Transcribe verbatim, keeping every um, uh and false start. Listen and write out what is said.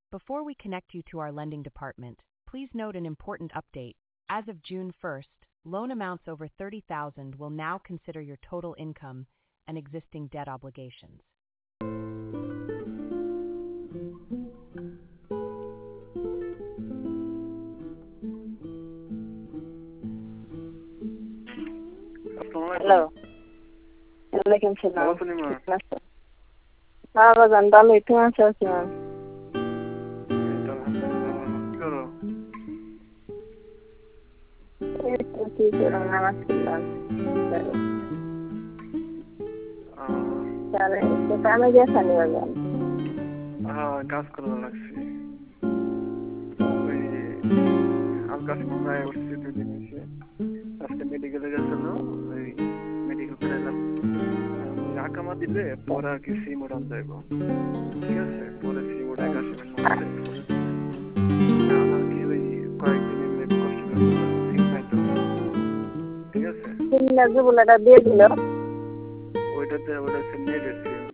Before we connect you to our lending department, please note an important update. As of June first, loan amounts over thirty thousand will now consider your total income and existing debt obligations. Hello, ওয়ালাইকুম সালাম। ভালো আছেন মা? কেমন আছো? হ্যাঁ বাজান, ভালোই। তুমি আছো কেমন? এই তো আলহামদুলিল্লাহ। কি করো? এই তো কি করো, নামাজ পড়লাম। আহ, তাহলে তো কামে গেছে নি বাজান? হ্যাঁ, কাজ করা লাগছে। ওই হালকা ঠান্ডায় উঠছে দুদিন হয়েছে। আজকে মেডিকেলে গেছিল, ওই মেডিকেল করে এলাম। আকামা দিলে পরে আর কি সিম উড়ান যাইব। ঠিক আছে, পরে সিম উড়ে কাশিমের মধ্যে আর কি ওই কয়েকদিন এমনি কষ্ট করে সিম নাই তো। ঠিক আছে, তুমি না যে বলাটা দিয়ে দিল, ওইটাতে ওটা হচ্ছে নেটের সিম।